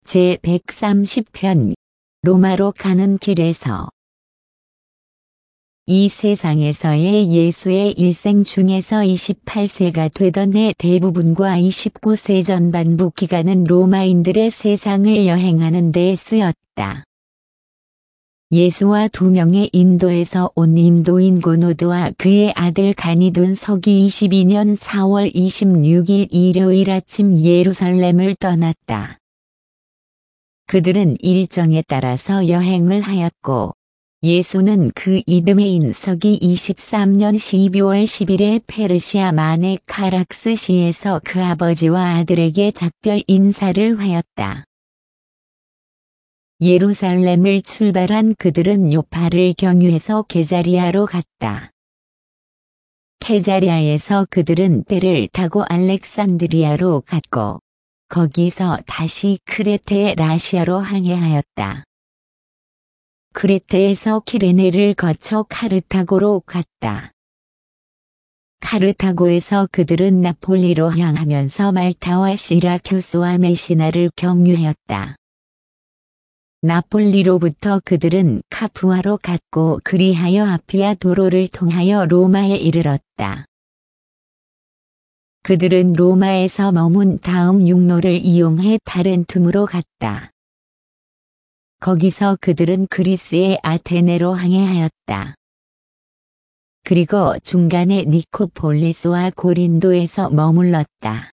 제130편 로마로 가는 길에서. 이 세상에서의 예수의 일생 중에서 28세가 되던 해 대부분과 29세 전반부 기간은 로마인들의 세상을 여행하는 데 쓰였다. 예수와 2명의 인도에서 온 인도인 고노드와 그의 아들 가니든 서기 22년 4월 26일 일요일 아침 예루살렘을 떠났다. 그들은 일정에 따라서 여행을 하였고 예수는 그 이듬해인 서기 23년 12월 10일에 페르시아 만의 카락스시에서 그 아버지와 아들에게 작별 인사를 하였다. 예루살렘을 출발한 그들은 요파를 경유해서 게자리아로 갔다. 게자리아에서 그들은 배를 타고 알렉산드리아로 갔고 거기서 다시 크레테의 라시아로 항해하였다. 크레테에서 키레네를 거쳐 카르타고로 갔다. 카르타고에서 그들은 나폴리로 향하면서 말타와 시라큐스와 메시나를 경유하였다. 나폴리로부터 그들은 카푸아로 갔고 그리하여 아피아 도로를 통하여 로마에 이르렀다. 그들은 로마에서 머문 다음 육로를 이용해 타렌툼으로 갔다. 거기서 그들은 그리스의 아테네로 항해하였다. 그리고 중간에 니코폴리스와 고린도에서 머물렀다.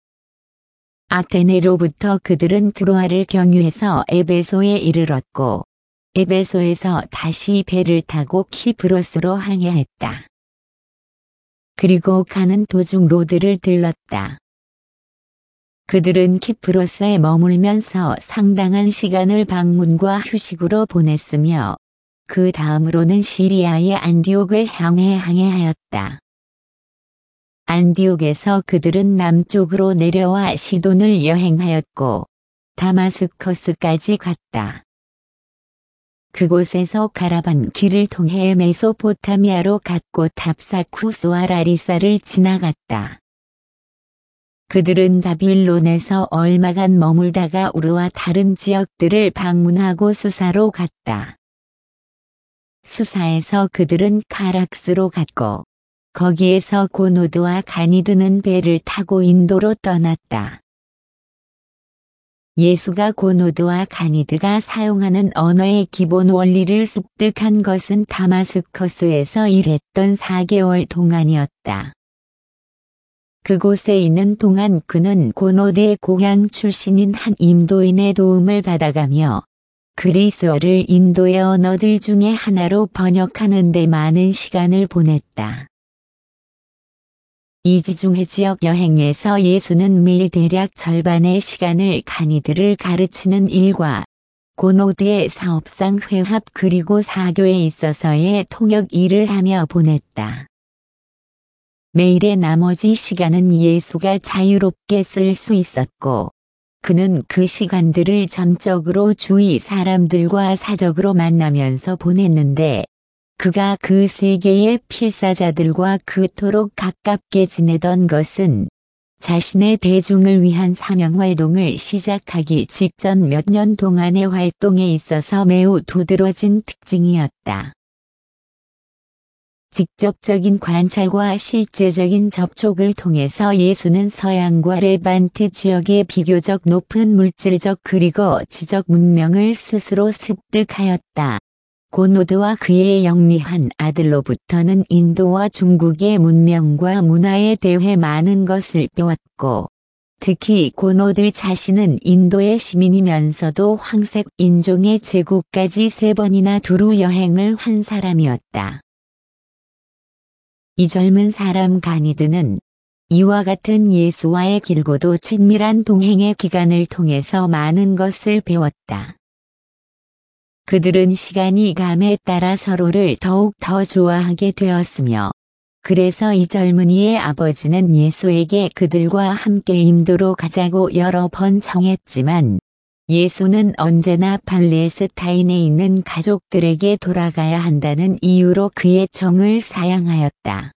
아테네로부터 그들은 트로아를 경유해서 에베소에 이르렀고 에베소에서 다시 배를 타고 키프로스로 항해했다. 그리고 가는 도중 로드를 들렀다. 그들은 키프로스에 머물면서 상당한 시간을 방문과 휴식으로 보냈으며 그 다음으로는 시리아의 안디옥을 향해 항해하였다. 안디옥에서 그들은 남쪽으로 내려와 시돈을 여행하였고 다마스커스까지 갔다. 그곳에서 가라반 길을 통해 메소포타미아로 갔고 탑사쿠스와 라리사를 지나갔다. 그들은 바빌론에서 얼마간 머물다가 우르와 다른 지역들을 방문하고 수사로 갔다. 수사에서 그들은 카락스로 갔고 거기에서 고노드와 가니드는 배를 타고 인도로 떠났다. 예수가 고노드와 가니드가 사용하는 언어의 기본 원리를 습득한 것은 다마스커스에서 일했던 4개월 동안이었다. 그곳에 있는 동안 그는 고노드의 고향 출신인 한 인도인의 도움을 받아가며 그리스어를 인도의 언어들 중에 하나로 번역하는 데 많은 시간을 보냈다. 이 지중해 지역 여행에서 예수는 매일 대략 절반의 시간을 가니드를 가르치는 일과 고노드의 사업상 회합 그리고 사교에 있어서의 통역 일을 하며 보냈다. 매일의 나머지 시간은 예수가 자유롭게 쓸 수 있었고 그는 그 시간들을 전적으로 주위 사람들과 사적으로 만나면서 보냈는데 그가 그 세계의 필사자들과 그토록 가깝게 지내던 것은 자신의 대중을 위한 사명활동을 시작하기 직전 몇 년 동안의 활동에 있어서 매우 두드러진 특징이었다. 직접적인 관찰과 실제적인 접촉을 통해서 예수는 서양과 레반트 지역의 비교적 높은 물질적 그리고 지적 문명을 스스로 습득하였다. 고노드와 그의 영리한 아들로부터는 인도와 중국의 문명과 문화에 대해 많은 것을 배웠고 특히 고노드 자신은 인도의 시민이면서도 황색 인종의 제국까지 3번이나 두루 여행을 한 사람이었다. 이 젊은 사람 가니드는 이와 같은 예수와의 길고도 친밀한 동행의 기간을 통해서 많은 것을 배웠다. 그들은 시간이 감에 따라 서로를 더욱 더 좋아하게 되었으며 그래서 이 젊은이의 아버지는 예수에게 그들과 함께 인도로 가자고 여러 번 청했지만 예수는 언제나 팔레스타인에 있는 가족들에게 돌아가야 한다는 이유로 그의 청을 사양하였다.